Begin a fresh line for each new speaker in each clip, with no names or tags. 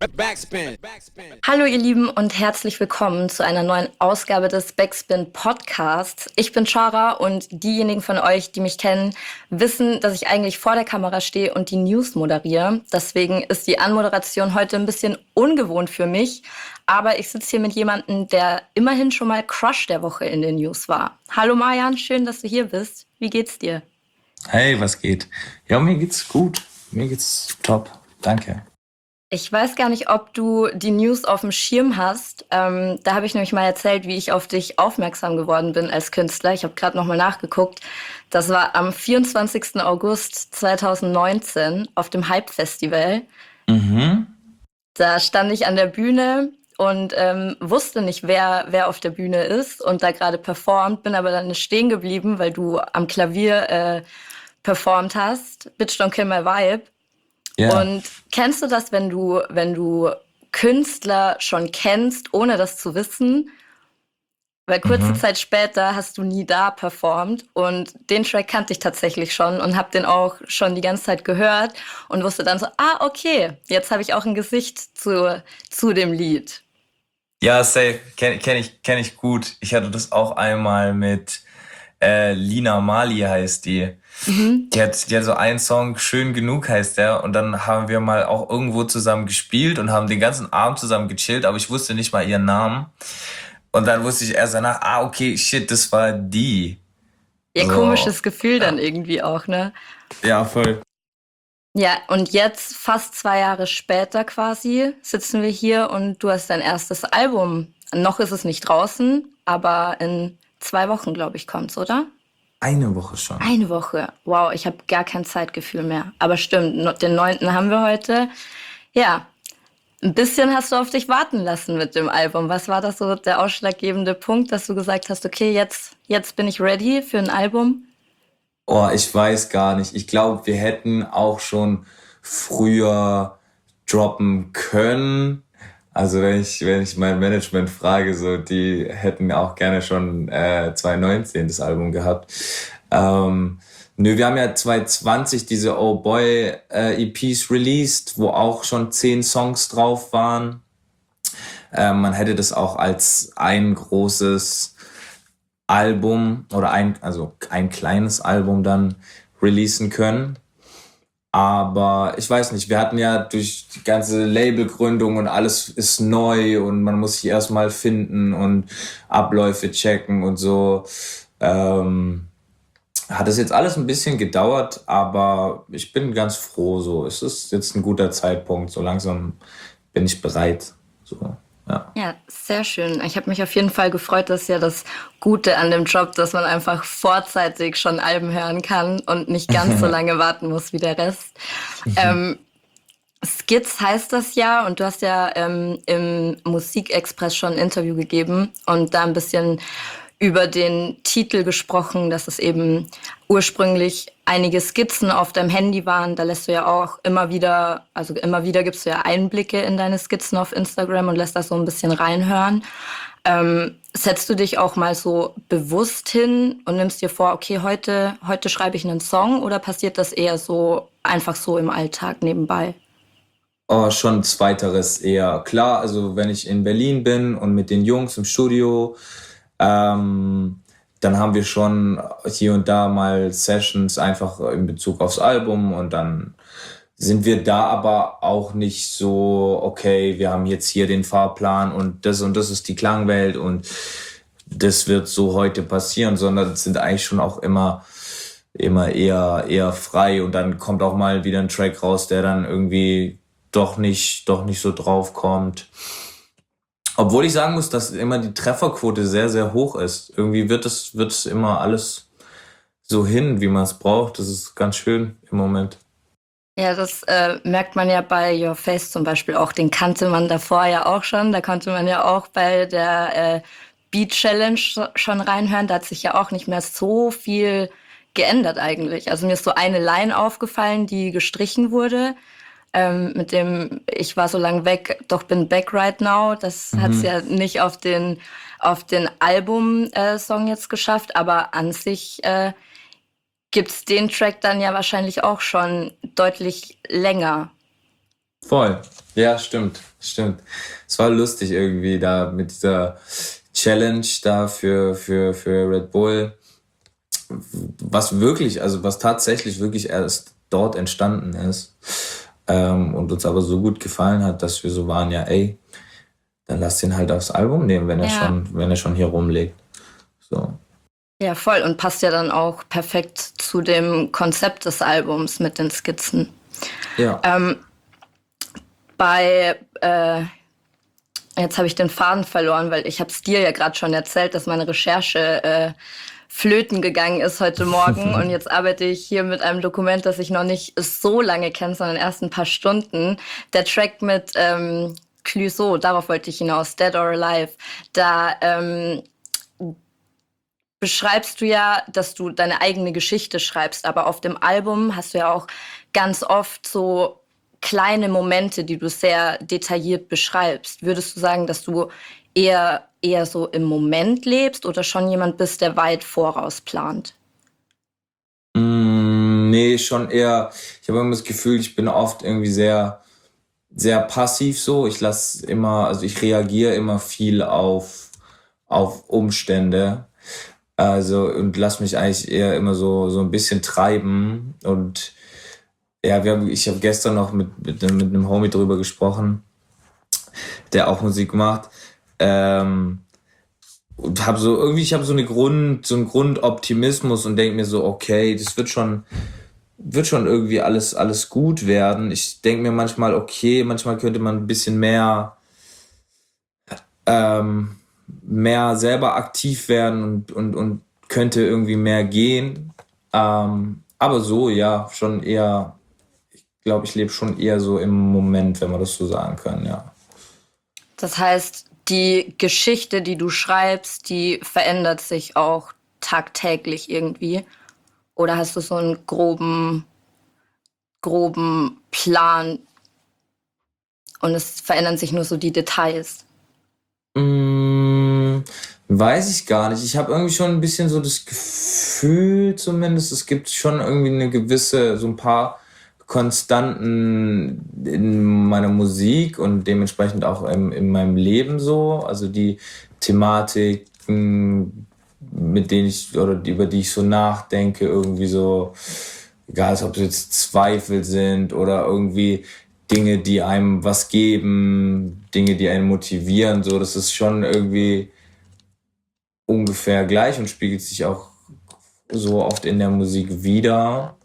Backspin.
Hallo ihr Lieben und herzlich willkommen zu einer neuen Ausgabe des Backspin Podcasts. Ich bin Chara und diejenigen von euch, die mich kennen, wissen, dass ich eigentlich vor der Kamera stehe und die News moderiere. Deswegen ist die Anmoderation heute ein bisschen ungewohnt für mich. Aber ich sitze hier mit jemandem, der immerhin schon mal Crush der Woche in den News war. Hallo Marjan, schön, dass du hier bist. Wie geht's dir?
Hey, was geht? Ja, mir geht's gut. Mir geht's top. Danke.
Ich weiß gar nicht, ob du die News auf dem Schirm hast. Da habe ich nämlich mal erzählt, wie ich auf dich aufmerksam geworden bin als Künstler. Ich habe gerade noch mal nachgeguckt. Das war am 24. August 2019 auf dem Hype Festival.
Mhm.
Da stand ich an der Bühne und wusste nicht, wer auf der Bühne ist und da gerade performt, bin aber dann stehen geblieben, weil du am Klavier performt hast. Bitch Don't Kill My Vibe.
Ja.
Und kennst du das, wenn du Künstler schon kennst, ohne das zu wissen? Weil kurze
Mhm.
Zeit später hast du nie da performt und den Track kannte ich tatsächlich schon und habe den auch schon die ganze Zeit gehört und wusste dann so, okay, jetzt habe ich auch ein Gesicht zu dem Lied.
Ja, safe. Kenn ich gut. Ich hatte das auch einmal mit Lina Mali heißt die.
Mhm.
Die hat so einen Song, Schön genug heißt der. Und dann haben wir mal auch irgendwo zusammen gespielt und haben den ganzen Abend zusammen gechillt, aber ich wusste nicht mal ihren Namen. Und dann wusste ich erst danach, okay, shit, das war die.
Ja,
So,
komisches Gefühl dann
ja.
irgendwie auch, ne?
Ja, voll.
Ja, und jetzt, fast 2 Jahre später quasi, sitzen wir hier und du hast dein erstes Album. Noch ist es nicht draußen, aber in 2 Wochen, glaube ich, kommt's, oder?
Eine Woche schon.
Eine Woche. Wow, ich habe gar kein Zeitgefühl mehr. Aber stimmt, den 9. haben wir heute. Ja, ein bisschen hast du auf dich warten lassen mit dem Album. Was war das so der ausschlaggebende Punkt, dass du gesagt hast, okay, jetzt bin ich ready für ein Album?
Oh, ich weiß gar nicht. Ich glaube, wir hätten auch schon früher droppen können. Also wenn ich mein Management frage, so die hätten auch gerne schon 2019 das Album gehabt. Ähm, Nö, wir haben ja 2020 diese Oh Boy EPs released, wo auch schon 10 Songs drauf waren. Man hätte das auch als ein großes Album oder also ein kleines Album dann releasen können. Aber ich weiß nicht, wir hatten ja durch die ganze Labelgründung und alles ist neu und man muss sich erstmal finden und Abläufe checken und so. Ähm, Hat es jetzt alles ein bisschen gedauert, aber ich bin ganz froh so. Es ist jetzt ein guter Zeitpunkt. So langsam bin ich bereit. So, ja.
Ja, sehr schön. Ich habe mich auf jeden Fall gefreut, das ist ja das Gute an dem Job, dass man einfach vorzeitig schon Alben hören kann und nicht ganz so lange warten muss wie der Rest. Ähm, Skits heißt das ja und du hast ja im Musikexpress schon ein Interview gegeben und da ein bisschen über den Titel gesprochen, dass es eben ursprünglich einige Skizzen auf deinem Handy waren. Da lässt du ja auch immer wieder, also immer wieder gibst du ja Einblicke in deine Skizzen auf Instagram und lässt das so ein bisschen reinhören. Setzt du dich auch mal so bewusst hin und nimmst dir vor, okay, heute schreibe ich einen Song oder passiert das eher so einfach so im Alltag nebenbei?
Oh, schon zweiteres eher. Klar, also wenn ich in Berlin bin und mit den Jungs im Studio, ähm, dann haben wir schon hier und da mal Sessions einfach in Bezug aufs Album und dann sind wir da aber auch nicht so, okay, wir haben jetzt hier den Fahrplan und das ist die Klangwelt und das wird so heute passieren, sondern es sind eigentlich schon auch immer eher frei und dann kommt auch mal wieder ein Track raus, der dann irgendwie doch nicht so drauf kommt. Obwohl ich sagen muss, dass immer die Trefferquote sehr, sehr hoch ist. Irgendwie wird es immer alles so hin, wie man es braucht. Das ist ganz schön im Moment.
Ja, das merkt man ja bei Your Face zum Beispiel auch. Den kannte man davor ja auch schon. Da konnte man ja auch bei der Beat Challenge schon reinhören. Da hat sich ja auch nicht mehr so viel geändert eigentlich. Also mir ist so eine Line aufgefallen, die gestrichen wurde. Mit dem Ich war so lang weg, doch bin back right now. Das hat's
Mhm.
ja nicht auf den Album-Song jetzt geschafft, aber an sich gibt's den Track dann ja wahrscheinlich auch schon deutlich länger.
Voll. Ja, stimmt, stimmt. Es war lustig irgendwie da mit dieser Challenge da für Red Bull, was tatsächlich wirklich erst dort entstanden ist, und uns aber so gut gefallen hat, dass wir so waren, ja, ey, dann lass den halt aufs Album nehmen,
Ja.
wenn er schon hier rumliegt. So.
Ja, voll. Und passt ja dann auch perfekt zu dem Konzept des Albums mit den Skizzen.
Ja.
Bei, jetzt habe ich den Faden verloren, weil ich habe es dir ja gerade schon erzählt, dass meine Recherche flöten gegangen ist heute Morgen. Und jetzt arbeite ich hier mit einem Dokument, das ich noch nicht so lange kenne, sondern erst ein paar Stunden. Der Track mit Clouseau, darauf wollte ich hinaus, Dead or Alive, da beschreibst du ja, dass du deine eigene Geschichte schreibst, aber auf dem Album hast du ja auch ganz oft so kleine Momente, die du sehr detailliert beschreibst. Würdest du sagen, dass du eher so im Moment lebst oder schon jemand bist, der weit voraus plant?
Nee, schon eher, ich habe immer das Gefühl, ich bin oft irgendwie sehr, sehr passiv so. Ich reagiere immer viel auf Umstände. Also, und lass mich eigentlich eher immer so ein bisschen treiben. Und ja, ich habe gestern noch mit einem Homie drüber gesprochen, der auch Musik macht. Ähm, und ich habe so einen Grundoptimismus und denke mir so, okay, das wird schon irgendwie alles gut werden. Ich denke mir manchmal, okay, manchmal könnte man ein bisschen ähm, mehr selber aktiv werden und könnte irgendwie mehr gehen. Aber so, ja, schon eher, ich glaube, ich lebe schon eher so im Moment, wenn man das so sagen kann, ja.
Das heißt, die Geschichte, die du schreibst, die verändert sich auch tagtäglich irgendwie. Oder hast du so einen groben Plan und es verändern sich nur so die Details?
Mm, weiß ich gar nicht. Ich habe irgendwie schon ein bisschen so das Gefühl, zumindest, es gibt schon irgendwie so ein paar Konstanten in meiner Musik und dementsprechend auch in meinem Leben so. Also die Thematiken, über die ich so nachdenke, irgendwie so, egal ob es jetzt Zweifel sind oder irgendwie Dinge, die einem was geben, Dinge, die einen motivieren, so, das ist schon irgendwie ungefähr gleich und spiegelt sich auch so oft in der Musik wieder.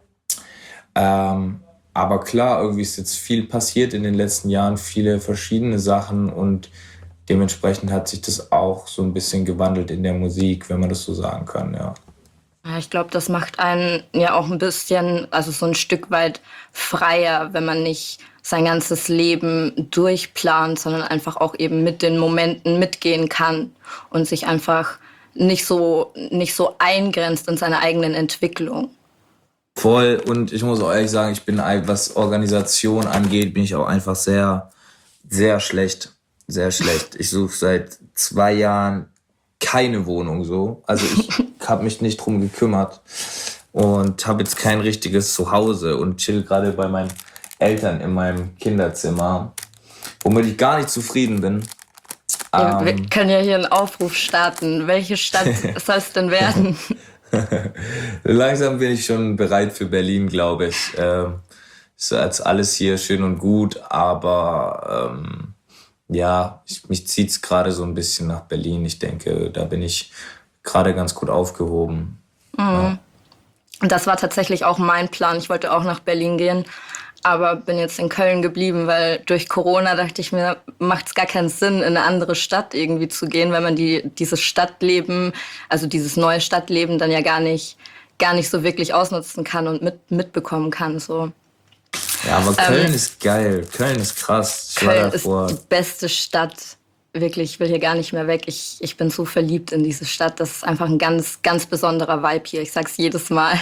Aber klar, irgendwie ist jetzt viel passiert in den letzten Jahren, viele verschiedene Sachen und dementsprechend hat sich das auch so ein bisschen gewandelt in der Musik, wenn man das so sagen kann, ja.
Ja, ich glaube, das macht einen ja auch ein bisschen, also so ein Stück weit freier, wenn man nicht sein ganzes Leben durchplant, sondern einfach auch eben mit den Momenten mitgehen kann und sich einfach nicht so eingrenzt in seiner eigenen Entwicklung.
Voll, und ich muss auch ehrlich sagen, was Organisation angeht, bin ich auch einfach sehr, sehr schlecht. Sehr schlecht. Ich suche seit 2 Jahren keine Wohnung so. Also ich habe mich nicht drum gekümmert und habe jetzt kein richtiges Zuhause und chill gerade bei meinen Eltern in meinem Kinderzimmer, womit ich gar nicht zufrieden bin.
Ja, wir
Ähm,
können ja hier einen Aufruf starten. Welche Stadt soll es denn werden?
Langsam bin ich schon bereit für Berlin, glaube ich. Ist jetzt alles hier schön und gut, aber ja, mich zieht's gerade so ein bisschen nach Berlin. Ich denke, da bin ich gerade ganz gut aufgehoben. Ja.
Und das war tatsächlich auch mein Plan. Ich wollte auch nach Berlin gehen, aber bin jetzt in Köln geblieben, weil durch Corona dachte ich mir, macht es gar keinen Sinn, in eine andere Stadt irgendwie zu gehen, weil man dieses Stadtleben, also dieses neue Stadtleben dann ja gar nicht so wirklich ausnutzen kann und mitbekommen kann. So.
Ja, aber
Ähm,
Köln ist geil. Köln ist krass. Ich war
Köln
da
ist die
vor.
beste Stadt. Wirklich, ich will hier gar nicht mehr weg. Ich bin so verliebt in diese Stadt. Das ist einfach ein ganz, ganz besonderer Vibe hier. Ich sag's jedes Mal.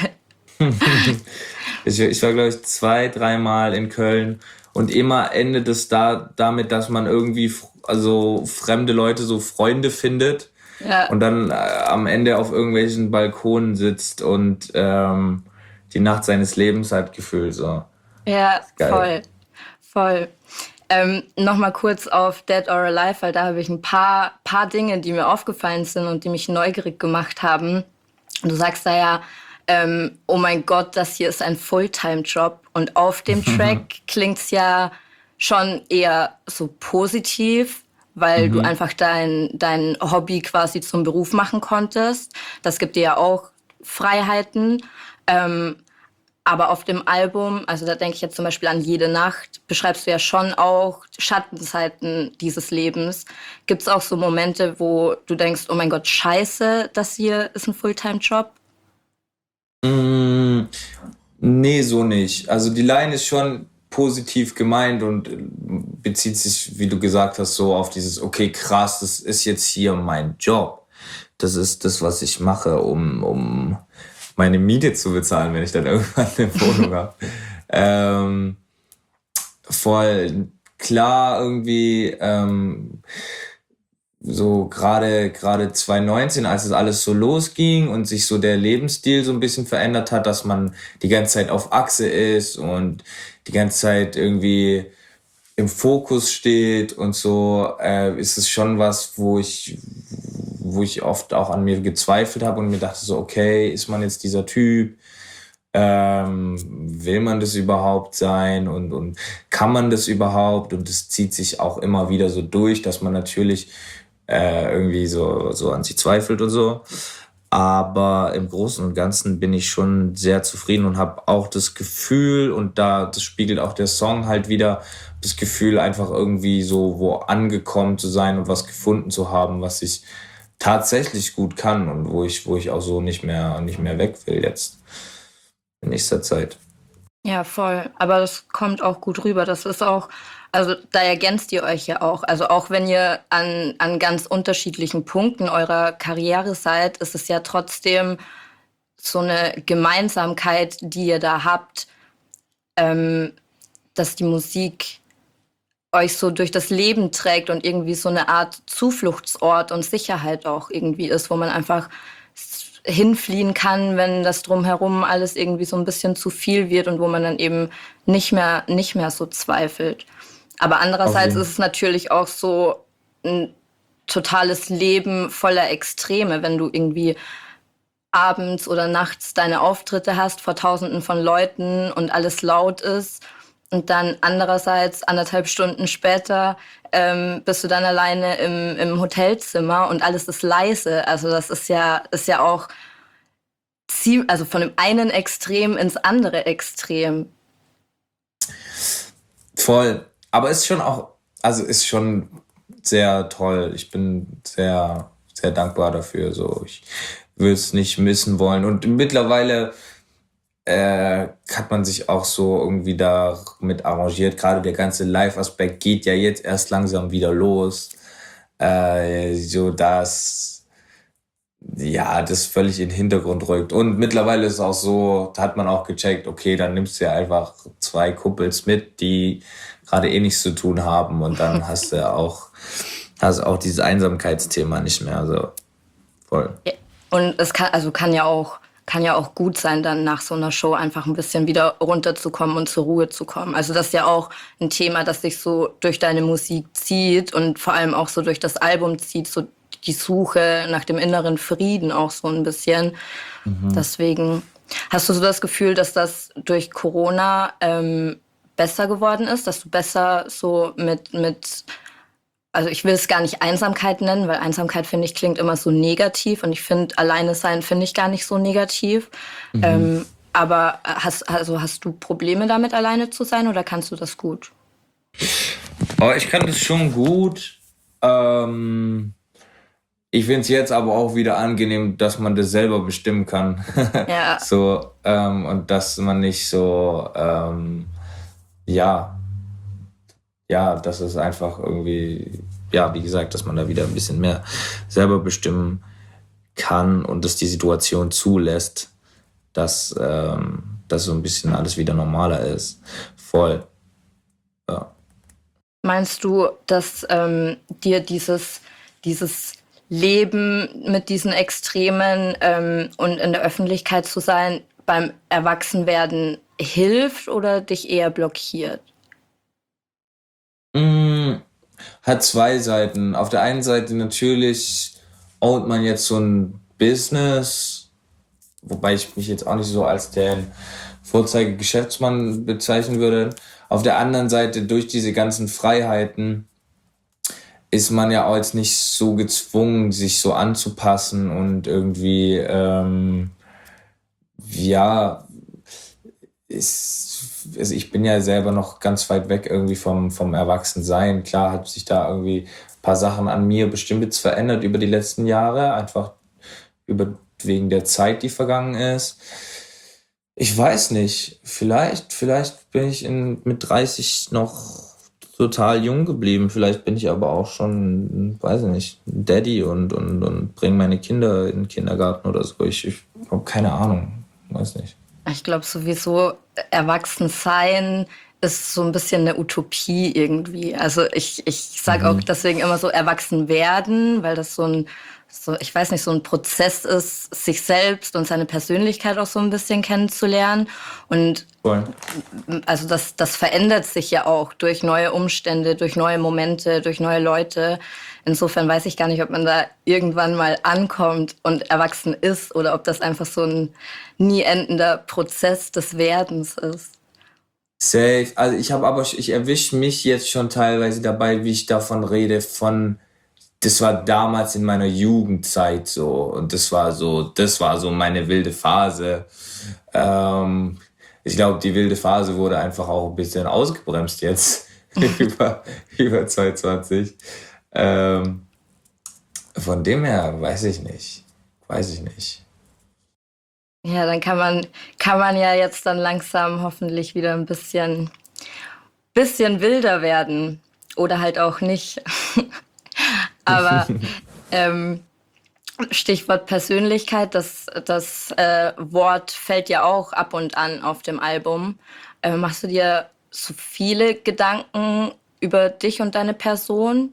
Ich war, glaube ich, 2, 3 Mal in Köln und immer endet es damit, dass man irgendwie also fremde Leute, so Freunde findet
Ja,
und dann am Ende auf irgendwelchen Balkonen sitzt und die Nacht seines Lebens hat gefühlt so.
ja,
Ist geil.
voll, voll. Nochmal kurz auf Dead or Alive, weil da habe ich ein paar Dinge, die mir aufgefallen sind und die mich neugierig gemacht haben. Du sagst da ja, oh mein Gott, das hier ist ein Fulltime-Job. Und auf dem Track klingt's ja schon eher so positiv, weil du
Mhm.
einfach dein Hobby quasi zum Beruf machen konntest. Das gibt dir ja auch Freiheiten. Ähm, aber auf dem Album, also da denke ich jetzt zum Beispiel an Jede Nacht, beschreibst du ja schon auch Schattenseiten dieses Lebens. Gibt es auch so Momente, wo du denkst, oh mein Gott, scheiße, das hier ist ein Fulltime-Job?
Mm, Nee, so nicht. Also die Line ist schon positiv gemeint und bezieht sich, wie du gesagt hast, so auf dieses, okay, krass, das ist jetzt hier mein Job. Das ist das, was ich mache, um meine Miete zu bezahlen, wenn ich dann irgendwann eine Wohnung habe. Ähm, Voll klar irgendwie, so gerade 2019, als es alles so losging und sich so der Lebensstil so ein bisschen verändert hat, dass man die ganze Zeit auf Achse ist und die ganze Zeit irgendwie im Fokus steht und so, ist es schon was, wo ich oft auch an mir gezweifelt habe und mir dachte so, okay, ist man jetzt dieser Typ? Will man das überhaupt sein und kann man das überhaupt? Und es zieht sich auch immer wieder so durch, dass man natürlich irgendwie so an sich zweifelt und so. Aber im Großen und Ganzen bin ich schon sehr zufrieden und habe auch das Gefühl, und das spiegelt auch der Song halt wieder, das Gefühl, einfach irgendwie so wo angekommen zu sein und was gefunden zu haben, was ich tatsächlich gut kann und wo ich auch so nicht mehr weg will jetzt in nächster Zeit.
Ja, voll. Aber das kommt auch gut rüber. Das ist auch, also da ergänzt ihr euch ja auch. Also auch wenn ihr an ganz unterschiedlichen Punkten eurer Karriere seid, ist es ja trotzdem so eine Gemeinsamkeit, die ihr da habt, ähm, dass die Musik euch so durch das Leben trägt und irgendwie so eine Art Zufluchtsort und Sicherheit auch irgendwie ist, wo man einfach hinfliehen kann, wenn das drumherum alles irgendwie so ein bisschen zu viel wird und wo man dann eben nicht mehr so zweifelt. Aber
Auf
andererseits ist
jeden
es natürlich auch so ein totales Leben voller Extreme, wenn du irgendwie abends oder nachts deine Auftritte hast vor Tausenden von Leuten und alles laut ist. Und dann andererseits 1,5 Stunden später bist du dann alleine im Hotelzimmer und alles ist leise. Also das ist ja auch also von dem einen Extrem ins andere Extrem.
voll. Aber ist schon auch, also ist schon sehr toll. Ich bin sehr, sehr dankbar dafür. So, ich würde es nicht missen wollen. Und mittlerweile hat man sich auch so irgendwie damit arrangiert. Gerade der ganze Live-Aspekt geht ja jetzt erst langsam wieder los. So dass ja das völlig in den Hintergrund rückt. Und mittlerweile ist es auch so, da hat man auch gecheckt, okay, dann nimmst du ja einfach zwei Kumpels mit, die gerade eh nichts zu tun haben und dann hast auch dieses Einsamkeitsthema nicht mehr. Also voll.
Ja. Und es kann ja auch gut sein, dann nach so einer Show einfach ein bisschen wieder runterzukommen und zur Ruhe zu kommen. Also das ist ja auch ein Thema, das sich so durch deine Musik zieht und vor allem auch so durch das Album zieht, so die Suche nach dem inneren Frieden auch so ein bisschen.
Mhm.
Deswegen hast du so das Gefühl, dass das durch Corona besser geworden ist, dass du besser so also ich will es gar nicht Einsamkeit nennen, weil Einsamkeit, finde ich, klingt immer so negativ und ich finde, alleine sein finde ich gar nicht so negativ.
Mhm.
Aber hast du Probleme damit, alleine zu sein oder kannst du das gut?
Aber ich kann das schon gut. Ähm, Ich finde es jetzt aber auch wieder angenehm, dass man das selber bestimmen kann.
Ja,
So, und dass man nicht so, ja, ja, dass es einfach irgendwie, ja, wie gesagt, dass man da wieder ein bisschen mehr selber bestimmen kann und dass die Situation zulässt, dass so ein bisschen alles wieder normaler ist. Voll, ja.
meinst du, dass dir dieses Leben mit diesen Extremen und in der Öffentlichkeit zu sein beim Erwachsenwerden hilft oder dich eher blockiert?
hat zwei Seiten. Auf der einen Seite natürlich ownt man jetzt so ein Business, wobei ich mich jetzt auch nicht so als den Vorzeige-Geschäftsmann bezeichnen würde. Auf der anderen Seite, durch diese ganzen Freiheiten, ist man ja auch jetzt nicht so gezwungen, sich so anzupassen und irgendwie, ja, also ich bin ja selber noch ganz weit weg irgendwie vom Erwachsensein. Klar hat sich da irgendwie ein paar Sachen an mir bestimmt jetzt verändert über die letzten Jahre, einfach wegen der Zeit, die vergangen ist. Ich weiß nicht, vielleicht bin ich mit 30 noch total jung geblieben. Vielleicht bin ich aber auch schon, weiß ich nicht, ein Daddy und bringe meine Kinder in den Kindergarten oder so. Ich habe keine Ahnung, weiß nicht.
Ich glaube sowieso, erwachsen sein ist so ein bisschen eine Utopie irgendwie. Also ich sage auch deswegen immer so erwachsen werden, weil das ich weiß nicht, so ein Prozess ist, sich selbst und seine Persönlichkeit auch so ein bisschen kennenzulernen. Und
Voll.
also das verändert sich ja auch durch neue Umstände, durch neue Momente, durch neue Leute. Insofern weiß ich gar nicht, ob man da irgendwann mal ankommt und erwachsen ist oder ob das einfach so ein nie endender Prozess des Werdens ist.
Safe. Also ich erwische mich jetzt schon teilweise dabei, wie ich davon rede, das war damals in meiner Jugendzeit so und das war so meine wilde Phase. Ich glaube, die wilde Phase wurde einfach auch ein bisschen ausgebremst jetzt über 2020. Ähm, von dem her weiß ich nicht. Weiß ich nicht.
Ja, dann kann man ja jetzt dann langsam hoffentlich wieder ein bisschen wilder werden. Oder halt auch nicht. Aber ähm, Stichwort Persönlichkeit, das Wort fällt ja auch ab und an auf dem Album. Machst du dir so viele Gedanken über dich und deine Person?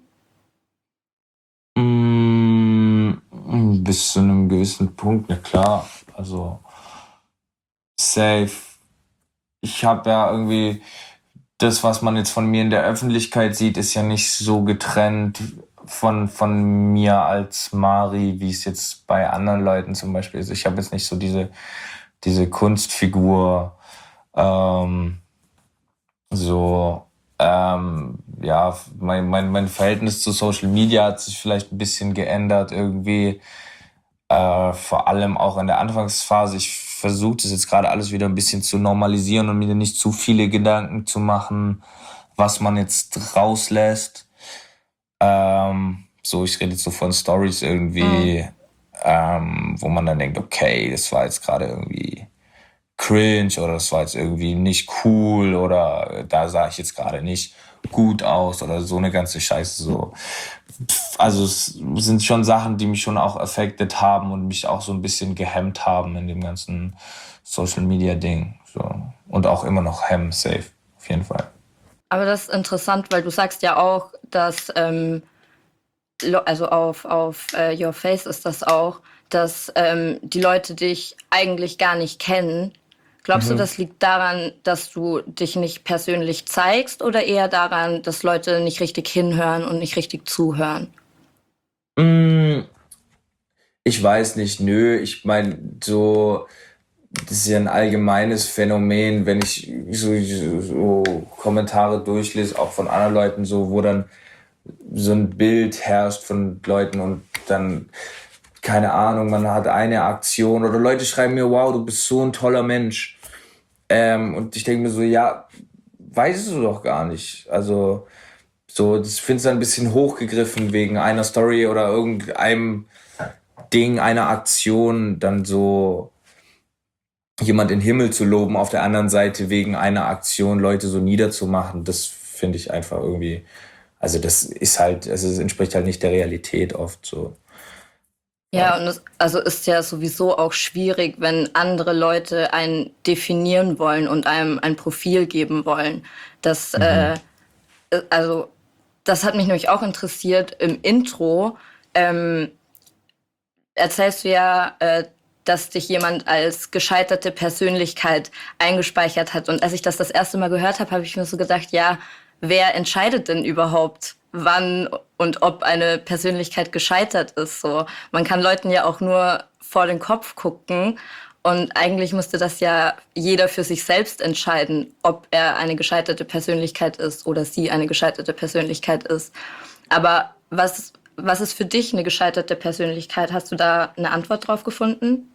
Bis zu einem gewissen Punkt, na klar. Also safe. Ich habe ja irgendwie das, was man jetzt von mir in der Öffentlichkeit sieht, ist ja nicht so getrennt von mir als Mari, wie es jetzt bei anderen Leuten zum Beispiel ist. Ich habe jetzt nicht so diese Kunstfigur, ähm, so, ja, mein Verhältnis zu Social Media hat sich vielleicht ein bisschen geändert irgendwie, vor allem auch in der Anfangsphase. Ich versuche das jetzt gerade alles wieder ein bisschen zu normalisieren und mir nicht zu viele Gedanken zu machen, was man jetzt rauslässt. So, ich rede jetzt so von Stories irgendwie, wo man dann denkt, okay, das war jetzt gerade irgendwie cringe oder das war jetzt irgendwie nicht cool oder da sah ich jetzt gerade nicht gut aus oder so eine ganze Scheiße so. Also es sind schon Sachen, die mich schon auch affected haben und mich auch so ein bisschen gehemmt haben in dem ganzen Social Media Ding. So. Und auch immer noch hemmen, safe, auf jeden Fall.
Aber das ist interessant, weil du sagst ja auch, dass, also auf Your Face ist das auch, dass die Leute dich eigentlich gar nicht kennen. Glaubst du, das liegt daran, dass du dich nicht persönlich zeigst oder eher daran, dass Leute nicht richtig hinhören und nicht richtig zuhören?
Mm, Ich weiß nicht, nö. Ich meine, so, das ist ja ein allgemeines Phänomen, wenn ich so Kommentare durchlese, auch von anderen Leuten, so, wo dann so ein Bild herrscht von Leuten und dann, keine Ahnung, man hat eine Aktion oder Leute schreiben mir, wow, du bist so ein toller Mensch. Und ich denke mir so, ja, weißt du doch gar nicht. Also, so, das finde ich dann ein bisschen hochgegriffen wegen einer Story oder irgendeinem Ding, einer Aktion, dann so jemand in den Himmel zu loben, auf der anderen Seite wegen einer Aktion Leute so niederzumachen, das finde ich einfach irgendwie, also das ist halt, also es entspricht halt nicht der Realität oft so.
Ja, und es also ist ja sowieso auch schwierig, wenn andere Leute einen definieren wollen und einem ein Profil geben wollen. Das, also, das hat mich nämlich auch interessiert. Im Intro erzählst du ja, dass dich jemand als gescheiterte Persönlichkeit eingespeichert hat. Und als ich das erste Mal gehört habe, habe ich mir so gedacht, ja, wer entscheidet denn überhaupt, wann und ob eine Persönlichkeit gescheitert ist. So, man kann Leuten ja auch nur vor den Kopf gucken und eigentlich müsste das ja jeder für sich selbst entscheiden, ob er eine gescheiterte Persönlichkeit ist oder sie eine gescheiterte Persönlichkeit ist. Aber was ist für dich eine gescheiterte Persönlichkeit? Hast du da eine Antwort drauf gefunden?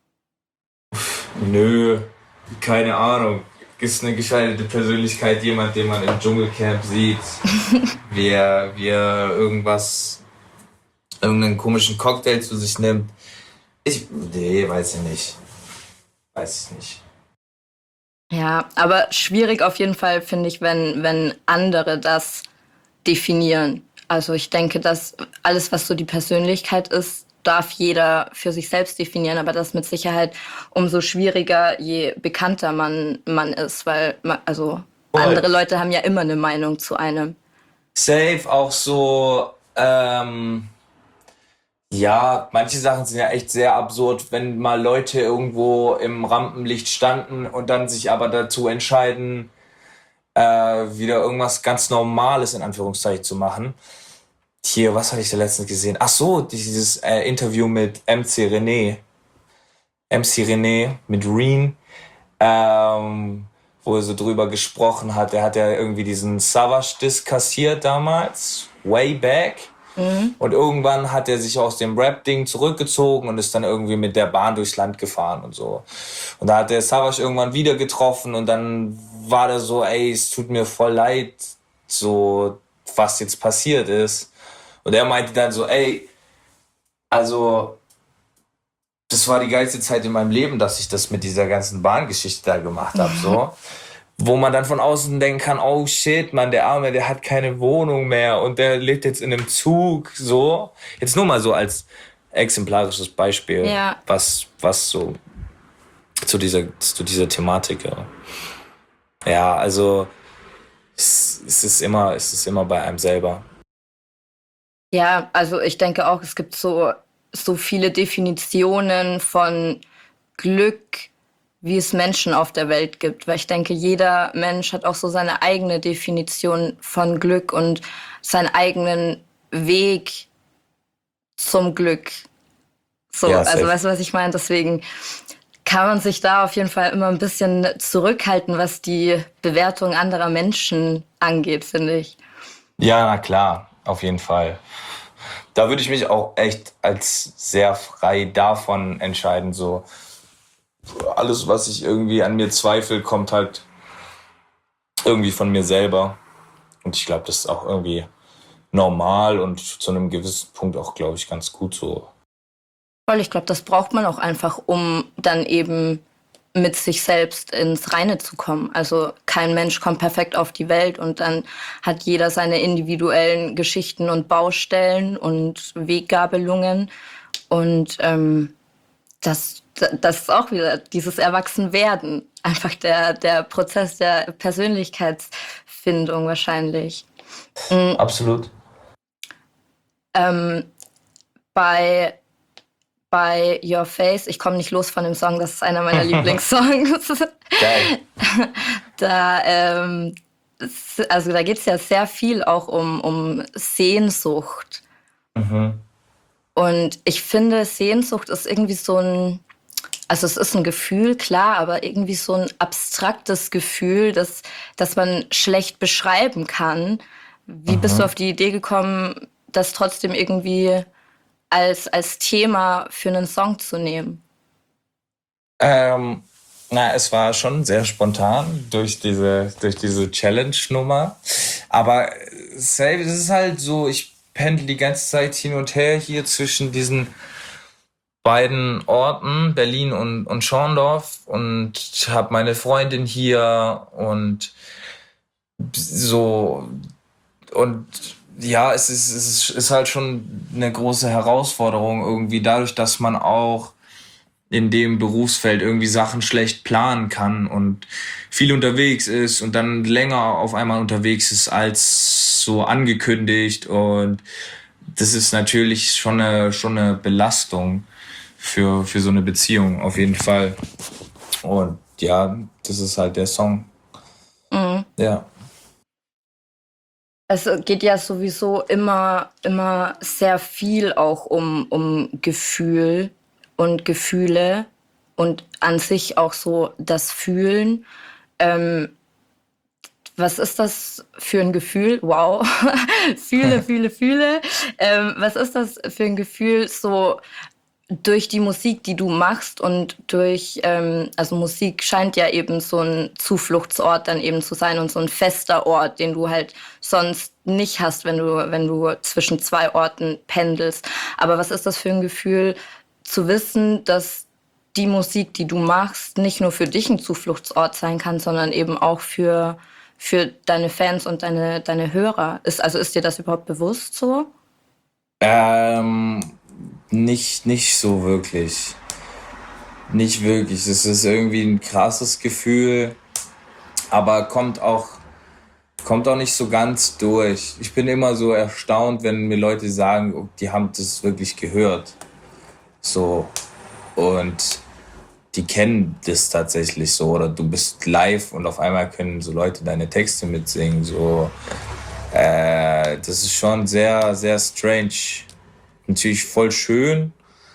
Nö, keine Ahnung. Ist eine gescheiterte Persönlichkeit jemand, den man im Dschungelcamp sieht, wie er irgendeinen komischen Cocktail zu sich nimmt? Nee, weiß ich nicht. Weiß ich nicht.
Ja, aber schwierig auf jeden Fall finde ich, wenn andere das definieren. Also ich denke, dass alles, was so die Persönlichkeit ist, darf jeder für sich selbst definieren, aber das mit Sicherheit umso schwieriger, je bekannter man ist, weil also
Voll.
andere Leute haben ja immer eine Meinung zu einem.
Safe auch so, ja, manche Sachen sind ja echt sehr absurd, wenn mal Leute irgendwo im Rampenlicht standen und dann sich aber dazu entscheiden, wieder irgendwas ganz Normales in Anführungszeichen zu machen. Hier, was hatte ich da letztens gesehen? Ach so, dieses Interview mit MC René mit Reen, wo er so drüber gesprochen hat. Er hat ja irgendwie diesen Savage-Diss kassiert damals, way back. Und irgendwann hat er sich aus dem Rap-Ding zurückgezogen und ist dann irgendwie mit der Bahn durchs Land gefahren und so. Und da hat der Savage irgendwann wieder getroffen und dann war der so, ey, es tut mir voll leid, so was jetzt passiert ist. Und er meinte dann so, ey, also das war die geilste Zeit in meinem Leben, dass ich das mit dieser ganzen Bahngeschichte da gemacht habe, so. Wo man dann von außen denken kann, oh shit, Mann, der Arme, der hat keine Wohnung mehr und der lebt jetzt in einem Zug, so. Jetzt nur mal so als exemplarisches Beispiel,
Ja.
was so zu dieser Thematik, ja. Ja, also es ist immer bei einem selber.
Ja, also ich denke auch, es gibt so viele Definitionen von Glück, wie es Menschen auf der Welt gibt. Weil ich denke, jeder Mensch hat auch so seine eigene Definition von Glück und seinen eigenen Weg zum Glück. So,
Ja,
also
safe.
weißt du, was ich meine? Deswegen kann man sich da auf jeden Fall immer ein bisschen zurückhalten, was die Bewertung anderer Menschen angeht, finde ich.
Ja, na klar, auf jeden Fall. Da würde ich mich auch echt als sehr frei davon entscheiden, so. Alles, was ich irgendwie an mir zweifle, kommt halt irgendwie von mir selber. Und ich glaube, das ist auch irgendwie normal und zu einem gewissen Punkt auch, glaube ich, ganz gut so.
Voll, ich glaube, das braucht man auch einfach, um dann eben mit sich selbst ins Reine zu kommen. Also kein Mensch kommt perfekt auf die Welt und dann hat jeder seine individuellen Geschichten und Baustellen und Weggabelungen. Und das ist auch wieder dieses Erwachsenwerden. Einfach der Prozess der Persönlichkeitsfindung wahrscheinlich.
Absolut.
Ähm, bei bei Your Face, ich komme nicht los von dem Song, das ist einer meiner Lieblingssongs.
Geil.
Da, also da geht es ja sehr viel auch um Sehnsucht.
Mhm.
Und ich finde, Sehnsucht ist irgendwie so also es ist ein Gefühl, klar, aber irgendwie so ein abstraktes Gefühl, das man schlecht beschreiben kann. Wie bist du
Mhm.
auf die Idee gekommen, das trotzdem irgendwie als Thema für einen Song zu nehmen?
Ähm, es war schon sehr spontan durch diese Challenge-Nummer. Aber safe, es ist halt so, ich pendel die ganze Zeit hin und her hier zwischen diesen beiden Orten, Berlin und Schorndorf, und habe meine Freundin hier und so. Und ja, es ist halt schon eine große Herausforderung irgendwie dadurch, dass man auch in dem Berufsfeld irgendwie Sachen schlecht planen kann und viel unterwegs ist und dann länger auf einmal unterwegs ist als so angekündigt. Und das ist natürlich schon eine Belastung für so eine Beziehung, auf jeden Fall. Und ja, das ist halt der Song.
Mhm.
Ja.
Es geht ja sowieso immer sehr viel auch um Gefühl und Gefühle und an sich auch so das Fühlen. Ähm, Was ist das für ein Gefühl? Wow. Fühle. Was ist das für ein Gefühl, so durch die Musik, die du machst und also Musik scheint ja eben so ein Zufluchtsort dann eben zu sein und so ein fester Ort, den du halt sonst nicht hast, wenn du zwischen zwei Orten pendelst. Aber was ist das für ein Gefühl, zu wissen, dass die Musik, die du machst, nicht nur für dich ein Zufluchtsort sein kann, sondern eben auch für deine Fans und deine Hörer? Ist dir das überhaupt bewusst so?
Ähm, nicht so wirklich. Nicht wirklich. Es ist irgendwie ein krasses Gefühl, aber kommt auch nicht so ganz durch. Ich bin immer so erstaunt, wenn mir Leute sagen, oh, die haben das wirklich gehört. So. Und die kennen das tatsächlich so. Oder du bist live und auf einmal können so Leute deine Texte mitsingen. So. Das ist schon sehr, sehr strange. Natürlich voll schön,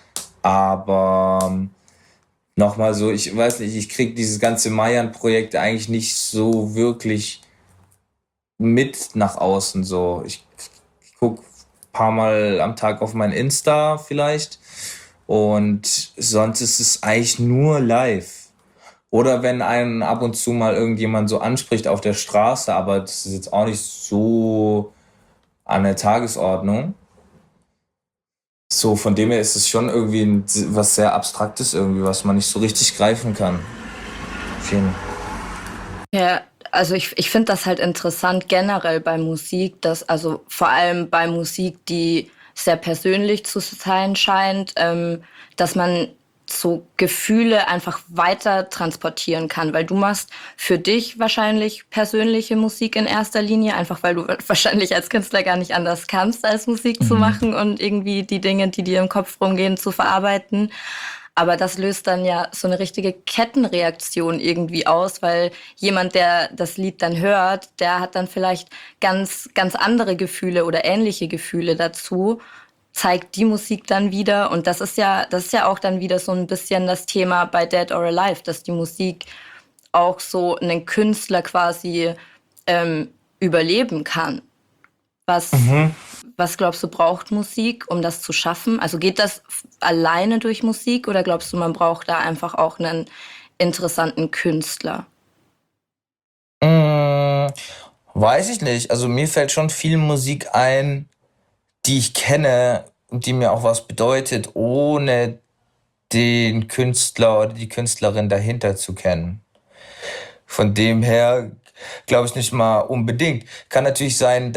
aber nochmal so, ich weiß nicht, ich krieg dieses ganze Mayan-Projekt eigentlich nicht so wirklich mit nach außen so. Ich guck ein paar Mal am Tag auf mein Insta vielleicht und sonst ist es eigentlich nur live. Oder wenn einen ab und zu mal irgendjemand so anspricht auf der Straße, aber das ist jetzt auch nicht so an der Tagesordnung. So, von dem her ist es schon irgendwie was sehr Abstraktes irgendwie, was man nicht so richtig greifen kann. Vielen.
Ja, also ich finde das halt interessant generell bei Musik, dass also vor allem bei Musik, die sehr persönlich zu sein scheint, dass man so Gefühle einfach weiter transportieren kann, weil du machst für dich wahrscheinlich persönliche Musik in erster Linie, einfach weil du wahrscheinlich als Künstler gar nicht anders kannst, als Musik zu
Mhm.
machen und irgendwie die Dinge, die dir im Kopf rumgehen, zu verarbeiten. Aber das löst dann ja so eine richtige Kettenreaktion irgendwie aus, weil jemand, der das Lied dann hört, der hat dann vielleicht ganz andere Gefühle oder ähnliche Gefühle dazu, zeigt die Musik dann wieder. Und das ist ja auch dann wieder so ein bisschen das Thema bei Dead or Alive, dass die Musik auch so einen Künstler quasi überleben kann. Was,
Mhm.
was glaubst du, braucht Musik, um das zu schaffen? Also geht das alleine durch Musik oder glaubst du, man braucht da einfach auch einen interessanten Künstler?
Mm, weiß ich nicht. Also mir fällt schon viel Musik ein, die ich kenne und die mir auch was bedeutet, ohne den Künstler oder die Künstlerin dahinter zu kennen. Von dem her glaube ich nicht mal unbedingt. Kann natürlich sein,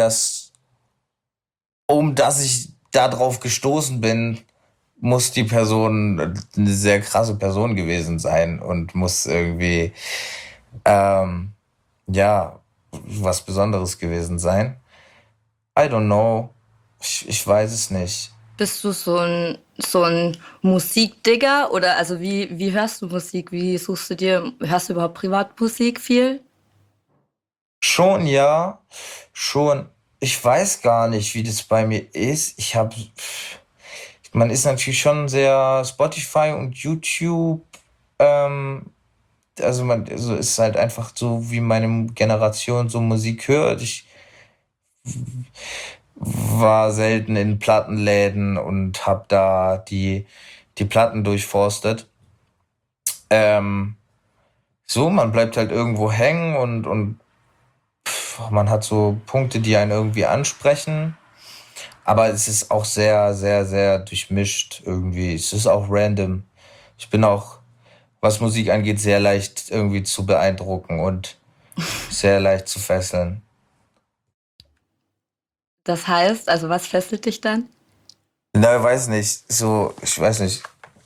dass ich darauf gestoßen bin, muss die Person eine sehr krasse Person gewesen sein und muss irgendwie, ähm, ja, was Besonderes gewesen sein. I don't know. Ich weiß es nicht.
Bist du so ein Musikdigger oder also wie hörst du Musik? Wie suchst du dir, hörst du überhaupt Privatmusik viel?
Schon, ja, schon. Ich weiß gar nicht, wie das bei mir ist. Man ist natürlich schon sehr Spotify und YouTube. Ähm, also also ist halt einfach so, wie meine Generation so Musik hört. Ich war selten in Plattenläden und hab da die Platten durchforstet. Ähm, so, man bleibt halt irgendwo hängen und man hat so Punkte, die einen irgendwie ansprechen. Aber es ist auch sehr, sehr, sehr durchmischt irgendwie. Es ist auch random. Ich bin auch, was Musik angeht, sehr leicht irgendwie zu beeindrucken und sehr leicht zu fesseln.
Das heißt, also was fesselt dich dann?
Na, weiß nicht. So, ich weiß nicht.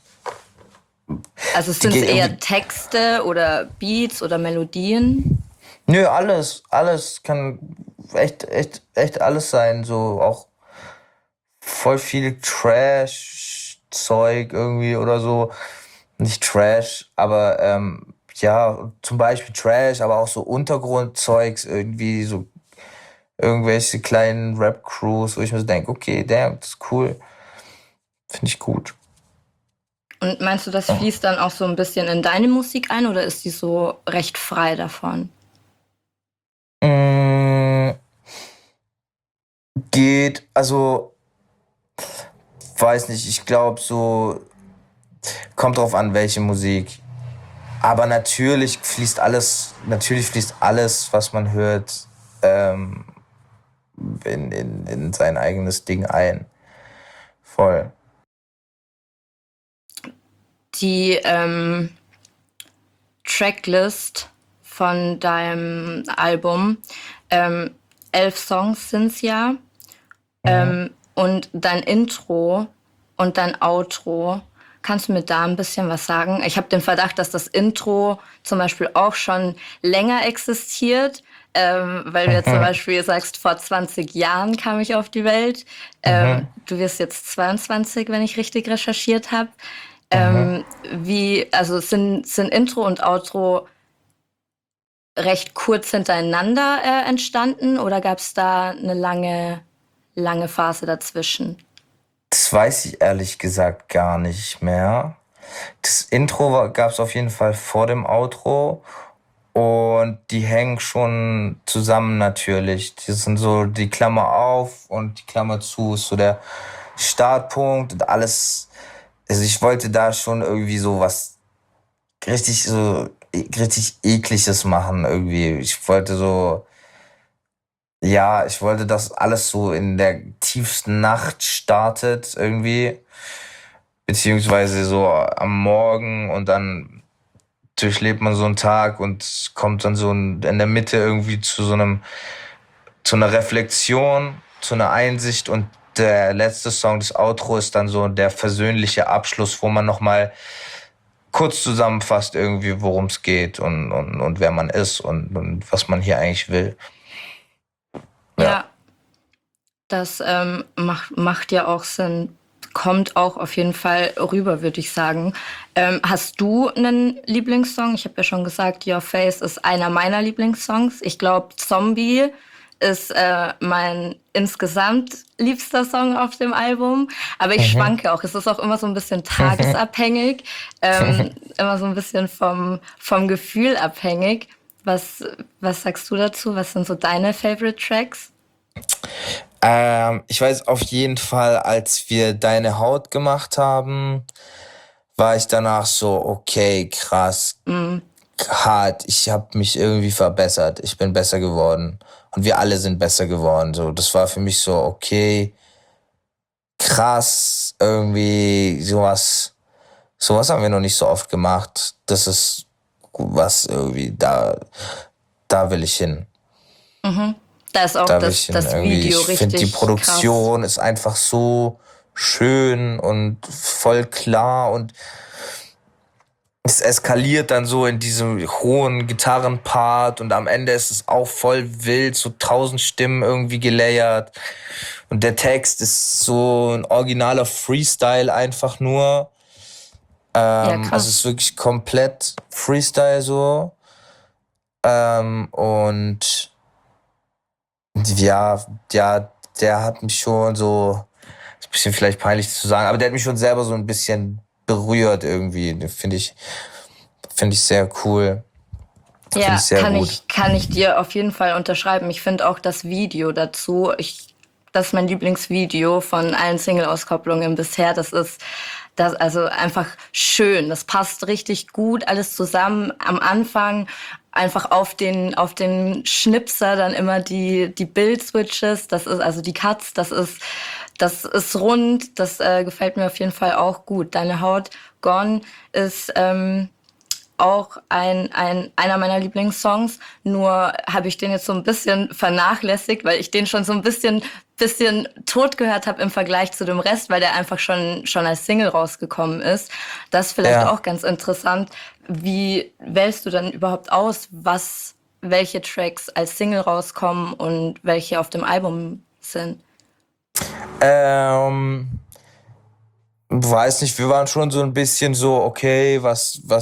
Also
Die
sind es
geht
eher
irgendwie.
Texte oder Beats oder Melodien?
Nö, alles kann echt alles sein. So auch voll viel Trash-Zeug irgendwie oder so. Nicht Trash, aber ja, zum Beispiel Trash, aber auch so Untergrundzeugs irgendwie so
irgendwelche kleinen Rap-Crews, wo ich mir so denke, okay, damn, das ist cool. Finde ich gut.
Und meinst du, das fließt dann auch so ein bisschen in deine Musik ein oder ist die so recht frei davon?
Mm, geht, also, weiß nicht, ich glaube so, kommt drauf an, welche Musik. Aber natürlich fließt alles, was man hört, ähm, in sein eigenes Ding ein. Voll.
Die Tracklist von deinem Album, ähm, 11 Songs sind's ja,
Mhm.
und dein Intro und dein Outro. Kannst du mir da ein bisschen was sagen? Ich habe den Verdacht, dass das Intro zum Beispiel auch schon länger existiert, weil du ja zum
Mhm.
Beispiel sagst, vor 20 Jahren kam ich auf die Welt.
Mhm.
Du wirst jetzt 22, wenn ich richtig recherchiert habe.
Mhm.
Also sind Intro und Outro recht kurz hintereinander entstanden oder gab es da eine lange Phase dazwischen?
Das weiß ich ehrlich gesagt gar nicht mehr. Das Intro gab es auf jeden Fall vor dem Outro und die hängen schon zusammen natürlich. Die sind so die Klammer auf und die Klammer zu ist so der Startpunkt und alles. Also ich wollte da schon irgendwie richtig ekliges machen irgendwie. Ich wollte, dass alles so in der tiefsten Nacht startet irgendwie, beziehungsweise so am Morgen und dann durchlebt man so einen Tag und kommt dann in der Mitte irgendwie zu einer Reflexion, zu einer Einsicht und der letzte Song, das Outro, ist dann so der versöhnliche Abschluss, wo man nochmal kurz zusammenfasst irgendwie, worum es geht und wer man ist und was man hier eigentlich will. Ja.
Ja, das macht ja auch Sinn. Kommt auch auf jeden Fall rüber, würde ich sagen. Hast du einen Lieblingssong? Ich habe ja schon gesagt, Your Face ist einer meiner Lieblingssongs. Ich glaube, Zombie ist mein insgesamt liebster Song auf dem Album. Aber ich
Mhm.
schwanke auch. Es ist auch immer so ein bisschen tagesabhängig, immer so ein bisschen vom Gefühl abhängig. Was sagst du dazu? Was sind so deine Favorite Tracks?
Ich weiß auf jeden Fall, als wir Deine Haut gemacht haben, war ich danach so, okay, krass,
Mm,
hart. Ich habe mich irgendwie verbessert. Ich bin besser geworden. Und wir alle sind besser geworden. So, das war für mich so, okay, krass, irgendwie sowas haben wir noch nicht so oft gemacht. Das ist was irgendwie, da will ich hin.
Da ist auch
Da will ich hin
das
irgendwie.
Video
Ich finde, die
richtig krass.
Produktion ist einfach so schön und voll klar und es eskaliert dann so in diesem hohen Gitarrenpart und am Ende ist es auch voll wild, so 1000 Stimmen irgendwie gelayert. Und der Text ist so ein originaler Freestyle einfach nur.
Ja,
Also es ist
krass.
wirklich komplett Freestyle so. Und ja, der hat mich schon so, ist ein bisschen vielleicht peinlich zu sagen, aber der hat mich schon selber so ein bisschen berührt irgendwie. Finde ich sehr cool. Finde
Ja,
ich sehr gut.
kann ich dir auf jeden Fall unterschreiben. Ich finde auch das Video dazu, das ist mein Lieblingsvideo von allen Single-Auskopplungen bisher. Das also einfach schön. Das passt richtig gut alles zusammen. Am Anfang einfach auf den Schnipser dann immer die Bild-Switches. Das ist also die Cuts. Das ist rund. Das gefällt mir auf jeden Fall auch gut. Deine Haut Gone ist auch einer meiner Lieblingssongs. Nur habe ich den jetzt so ein bisschen vernachlässigt, weil ich den schon so ein bisschen tot gehört habe im Vergleich zu dem Rest, weil der einfach schon als Single rausgekommen ist. Das ist vielleicht
Ja.
auch ganz interessant. Wie wählst du dann überhaupt aus, welche Tracks als Single rauskommen und welche auf dem Album sind?
Ähm, weiß nicht, wir waren schon so ein bisschen so, okay,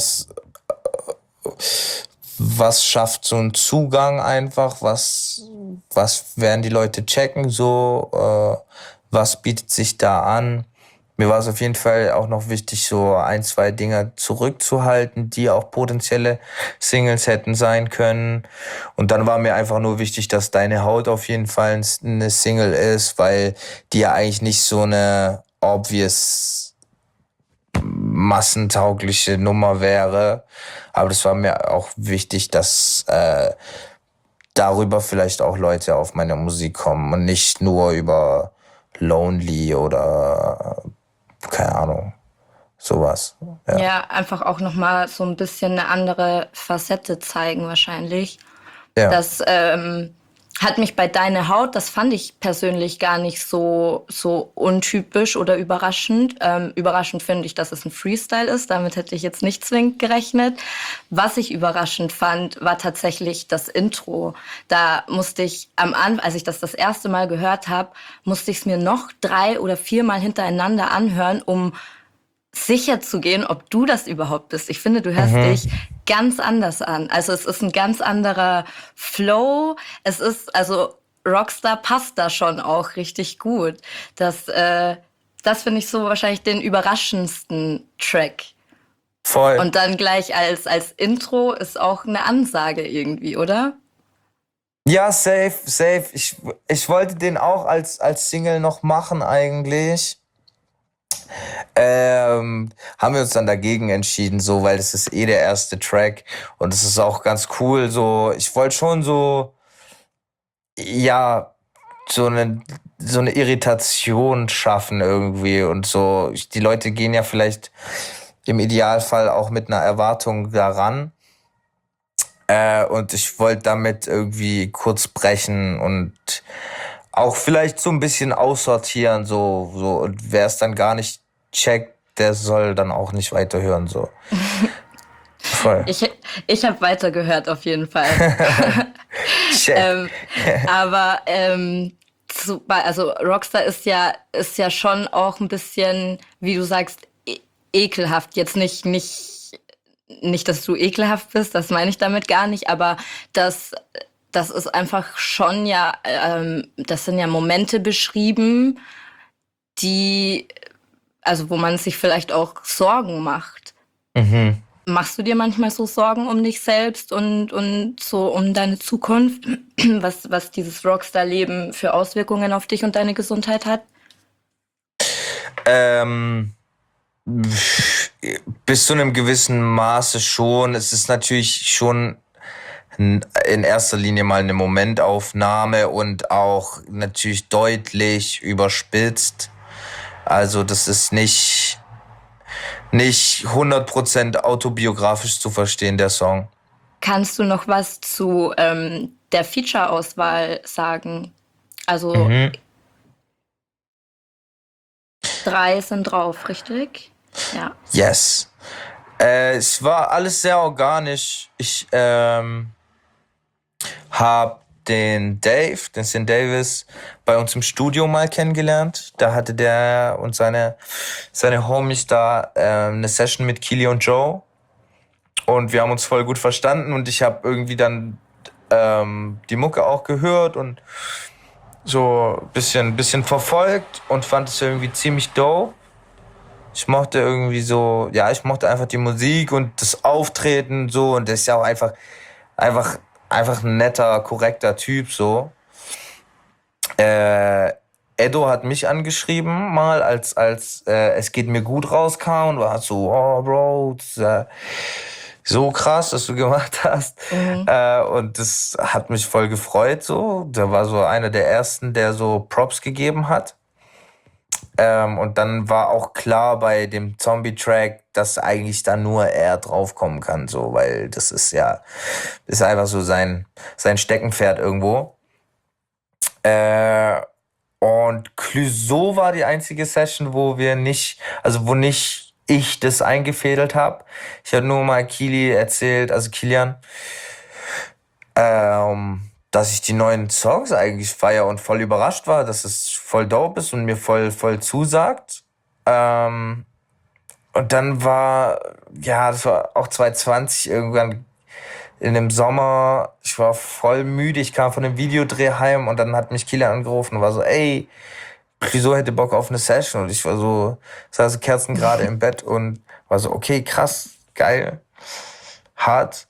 was schafft so einen Zugang einfach, was werden die Leute checken, so, was bietet sich da an. Mir war es auf jeden Fall auch noch wichtig, so ein, zwei Dinger zurückzuhalten, die auch potenzielle Singles hätten sein können. Und dann war mir einfach nur wichtig, dass Deine Haut auf jeden Fall eine Single ist, weil die ja eigentlich nicht so eine obvious massentaugliche Nummer wäre. Aber das war mir auch wichtig, dass darüber vielleicht auch Leute auf meine Musik kommen und nicht nur über Lonely oder keine Ahnung, sowas. Ja,
Ja, einfach auch nochmal so ein bisschen eine andere Facette zeigen wahrscheinlich.
ja.
Das hat mich bei Deine Haut, das fand ich persönlich gar nicht so untypisch oder überraschend. Überraschend finde ich, dass es ein Freestyle ist. Damit hätte ich jetzt nicht zwingend gerechnet. Was ich überraschend fand, war tatsächlich das Intro. Da musste ich am Anfang, als ich das erste Mal gehört habe, musste ich es mir noch 3 oder 4 Mal hintereinander anhören, um sicher zu gehen, ob du das überhaupt bist. Ich finde, du hörst dich ganz anders an. Also es ist ein ganz anderer Flow. Es ist, also Rockstar passt da schon auch richtig gut. Das finde ich so wahrscheinlich den überraschendsten Track.
Voll.
Und dann gleich als Intro ist auch eine Ansage irgendwie, oder?
Ja, safe, safe. Ich wollte den auch als Single noch machen eigentlich. Haben wir uns dann dagegen entschieden, so, weil das ist der erste Track und es ist auch ganz cool, so, ich wollte schon so, ja, so eine Irritation schaffen irgendwie und so, die Leute gehen ja vielleicht im Idealfall auch mit einer Erwartung daran, und ich wollte damit irgendwie kurz brechen und auch vielleicht so ein bisschen aussortieren, so, und wer es dann gar nicht checkt, der soll dann auch nicht weiterhören, so. Voll.
Ich habe weitergehört auf jeden Fall.
Check.
Aber also Rockstar ist ja schon auch ein bisschen, wie du sagst, ekelhaft. Jetzt nicht, dass du ekelhaft bist, das meine ich damit gar nicht, aber das ist einfach schon ja, das sind ja Momente beschrieben, die, also wo man sich vielleicht auch Sorgen macht.
Mhm.
Machst du dir manchmal so Sorgen um dich selbst und so um deine Zukunft, was dieses Rockstar-Leben für Auswirkungen auf dich und deine Gesundheit hat?
Ähm, Bis zu einem gewissen Maße schon. Es ist natürlich schon in erster Linie mal eine Momentaufnahme und auch natürlich deutlich überspitzt. Also das ist nicht 100% autobiografisch zu verstehen, der Song.
Kannst du noch was zu der Feature-Auswahl sagen? Also
Mhm.
3 sind drauf, richtig? Ja.
Yes. Es war alles sehr organisch. Ich habe den Sin Davis, bei uns im Studio mal kennengelernt. Da hatte der und seine Homies da eine Session mit Keely und Joe. Und wir haben uns voll gut verstanden und ich habe irgendwie dann die Mucke auch gehört und so ein bisschen verfolgt und fand es irgendwie ziemlich dope. Ich mochte irgendwie so, ja, ich mochte einfach die Musik und das Auftreten so und der ist ja auch einfach, einfach ein netter, korrekter Typ so. Edo hat mich angeschrieben mal, als Es geht mir gut rauskam und war so, oh Bro, das, so krass, was du gemacht hast. Und das hat mich voll gefreut so. Der war so einer der ersten, der so Props gegeben hat. Und dann war auch klar bei dem Zombie-Track, dass eigentlich da nur er draufkommen kann, so, weil das ist einfach so sein Steckenpferd irgendwo. Und Clouseau war die einzige Session, wo nicht ich das eingefädelt habe. Ich habe nur mal Kili erzählt, also Kilian, dass ich die neuen Songs eigentlich feier und voll überrascht war, dass es voll dope ist und mir voll zusagt. Und dann das war auch 2020 irgendwann, in dem Sommer, ich war voll müde, ich kam von dem Videodreh heim und dann hat mich Kilian angerufen und war so, ey, Clouseau hätte Bock auf eine Session und ich war so, saß Kerzen gerade im Bett und war so, okay, krass, geil, hart.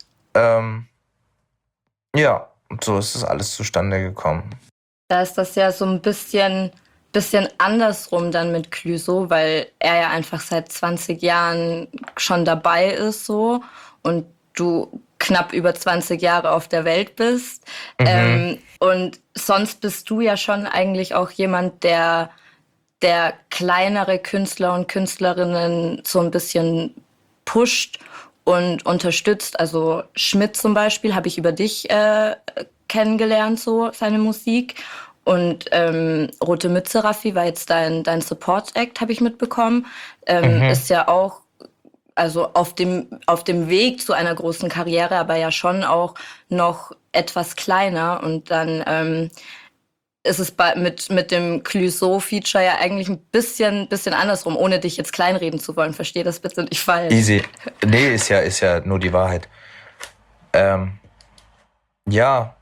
Ja, und so ist das alles zustande gekommen.
Da ist das ja so ein bisschen andersrum dann mit Clouseau, weil er ja einfach seit 20 Jahren schon dabei ist so und du knapp über 20 Jahre auf der Welt bist.
Mhm.
Und sonst bist du ja schon eigentlich auch jemand, der kleinere Künstler und Künstlerinnen so ein bisschen pusht und unterstützt. Also Schmidt zum Beispiel habe ich über dich kennengelernt, so seine Musik. Und Rote Mütze Raffi war jetzt dein Support-Act, habe ich mitbekommen.
Mhm.
Ist ja auch also auf dem Weg zu einer großen Karriere, aber ja schon auch noch etwas kleiner. Und dann ist es mit dem Clouseau-Feature ja eigentlich ein bisschen andersrum, ohne dich jetzt kleinreden zu wollen. Versteh das bitte nicht falsch.
Easy. Nee, ist ja nur die Wahrheit. Ähm, ja,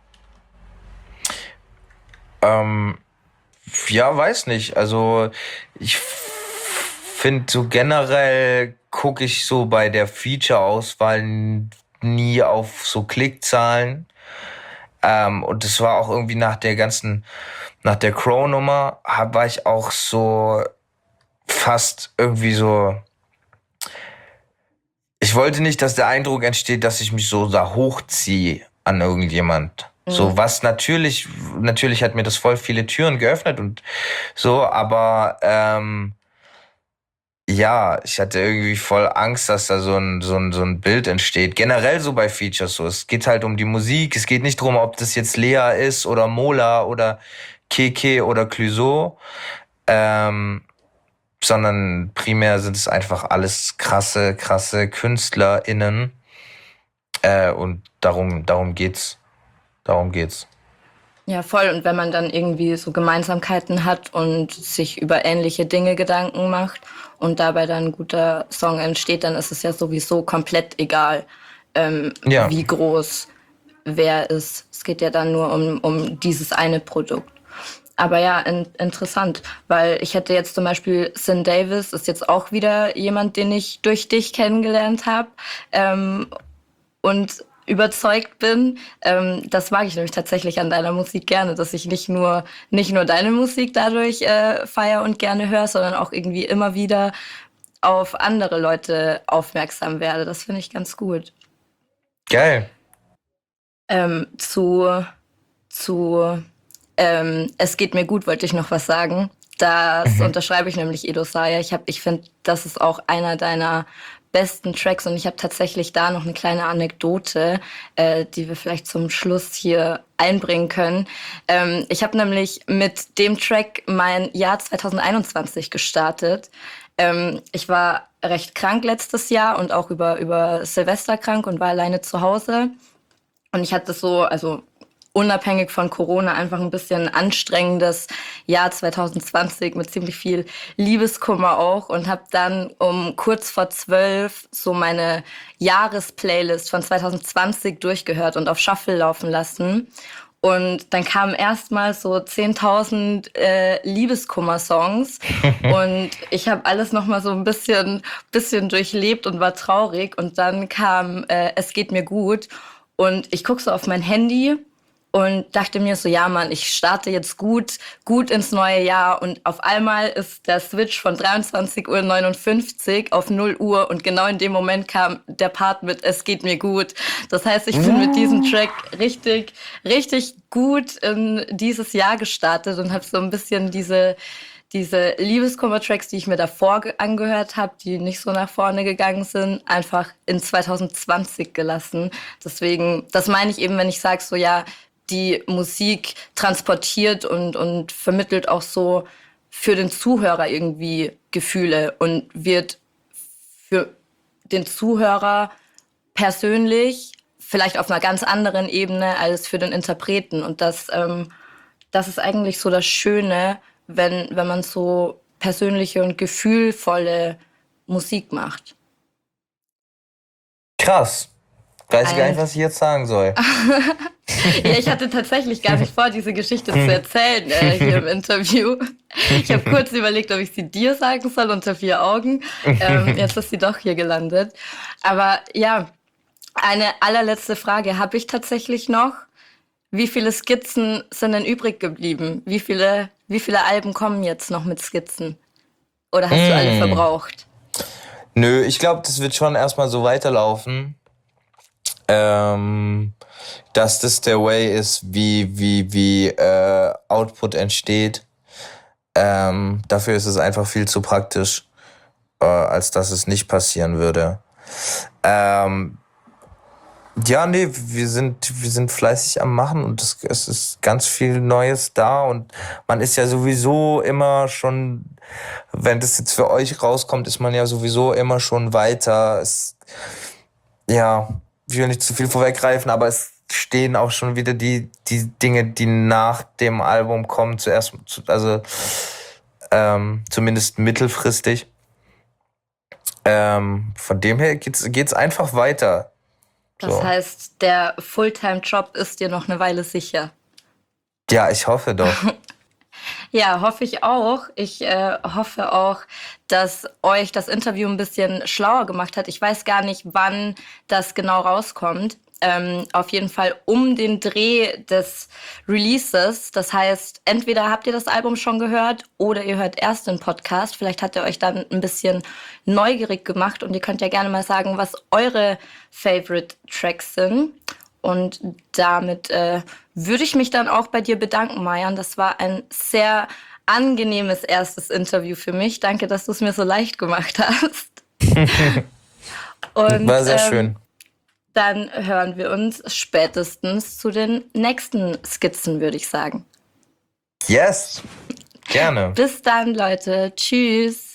ähm, ja, weiß nicht. Also ich finde so generell gucke ich so bei der Feature-Auswahl nie auf so Klickzahlen. Und das war auch irgendwie nach der Crow-Nummer, war ich auch so fast irgendwie so. Ich wollte nicht, dass der Eindruck entsteht, dass ich mich so da hochziehe an irgendjemand. So,
Mhm.
was natürlich hat mir das voll viele Türen geöffnet und so, aber ja, ich hatte irgendwie voll Angst, dass da so ein Bild entsteht. Generell so bei Features so. Es geht halt um die Musik. Es geht nicht darum, ob das jetzt Lea ist oder Mola oder Keke oder Clouseau, ähm, sondern primär sind es einfach alles krasse KünstlerInnen. Und darum geht's. Darum geht's.
Ja, voll. Und wenn man dann irgendwie so Gemeinsamkeiten hat und sich über ähnliche Dinge Gedanken macht und dabei dann ein guter Song entsteht, dann ist es ja sowieso komplett egal,
Ja,
wie groß wer ist. Es geht ja dann nur um dieses eine Produkt. Aber ja, interessant, weil ich hätte jetzt zum Beispiel Sin Davis, ist jetzt auch wieder jemand, den ich durch dich kennengelernt habe. Und überzeugt bin. Das mag ich nämlich tatsächlich an deiner Musik gerne, dass ich nicht nur deine Musik dadurch feier und gerne höre, sondern auch irgendwie immer wieder auf andere Leute aufmerksam werde. Das finde ich ganz gut.
geil.
Ähm, zu zu Es geht mir gut, wollte ich noch was sagen. Das
Mhm.
unterschreibe ich nämlich Edo Saya. Ich finde, das ist auch einer deiner besten Tracks und ich habe tatsächlich da noch eine kleine Anekdote, die wir vielleicht zum Schluss hier einbringen können. Ich habe nämlich mit dem Track mein Jahr 2021 gestartet. Ich war recht krank letztes Jahr und auch über Silvester krank und war alleine zu Hause. Und ich hatte so, also unabhängig von Corona, einfach ein bisschen anstrengendes Jahr 2020 mit ziemlich viel Liebeskummer auch und habe dann um kurz vor 12 so meine Jahresplaylist von 2020 durchgehört und auf Shuffle laufen lassen. Und dann kamen erstmal so 10.000 Liebeskummer-Songs und ich habe alles noch mal so ein bisschen durchlebt und war traurig. Und dann kam Es geht mir gut und ich guck so auf mein Handy und dachte mir so, ja Mann, ich starte jetzt gut ins neue Jahr und auf einmal ist der Switch von 23:59 auf 0 Uhr und genau in dem Moment kam der Part mit Es geht mir gut. Das heißt, ich bin mit diesem Track richtig gut in dieses Jahr gestartet und habe so ein bisschen diese Liebeskummer-Tracks, die ich mir davor angehört habe, die nicht so nach vorne gegangen sind, einfach in 2020 gelassen. Deswegen, das meine ich eben, wenn ich sage so, ja, die Musik transportiert und vermittelt auch so für den Zuhörer irgendwie Gefühle und wird für den Zuhörer persönlich vielleicht auf einer ganz anderen Ebene als für den Interpreten. Und das ist eigentlich so das Schöne, wenn man so persönliche und gefühlvolle Musik macht.
Krass. Weiß ich gar nicht, was ich jetzt sagen soll.
Ja, ich hatte tatsächlich gar nicht vor, diese Geschichte zu erzählen hier im Interview. Ich habe kurz überlegt, ob ich sie dir sagen soll, unter 4 Augen. Jetzt ist sie doch hier gelandet. Aber ja, eine allerletzte Frage habe ich tatsächlich noch. Wie viele Skizzen sind denn übrig geblieben? Wie viele Alben kommen jetzt noch mit Skizzen? Oder hast du alle verbraucht?
Nö, ich glaube, das wird schon erstmal so weiterlaufen. Dass das der Way ist, wie Output entsteht. Dafür ist es einfach viel zu praktisch, als dass es nicht passieren würde. Ja, nee, wir sind fleißig am Machen und es ist ganz viel Neues da und man ist ja sowieso immer schon, wenn das jetzt für euch rauskommt, ist man ja sowieso immer schon weiter. Ja, ich will nicht zu viel vorweggreifen, aber es stehen auch schon wieder die Dinge, die nach dem Album kommen, also zumindest mittelfristig. Von dem her geht's einfach weiter.
Das
So.
heißt, der Fulltime-Job ist dir noch eine Weile sicher.
Ja, ich hoffe doch.
Ja, hoffe ich auch. Ich hoffe auch, dass euch das Interview ein bisschen schlauer gemacht hat. Ich weiß gar nicht, wann das genau rauskommt. Auf jeden Fall um den Dreh des Releases. Das heißt, entweder habt ihr das Album schon gehört oder ihr hört erst den Podcast. Vielleicht hat er euch dann ein bisschen neugierig gemacht und ihr könnt ja gerne mal sagen, was eure Favorite Tracks sind. Und damit würde ich mich dann auch bei dir bedanken, Mayan. Das war ein sehr angenehmes erstes Interview für mich. Danke, dass du es mir so leicht gemacht hast. Und,
war sehr schön.
Dann hören wir uns spätestens zu den nächsten Skizzen, würde ich sagen.
Yes, gerne.
Bis dann, Leute. Tschüss.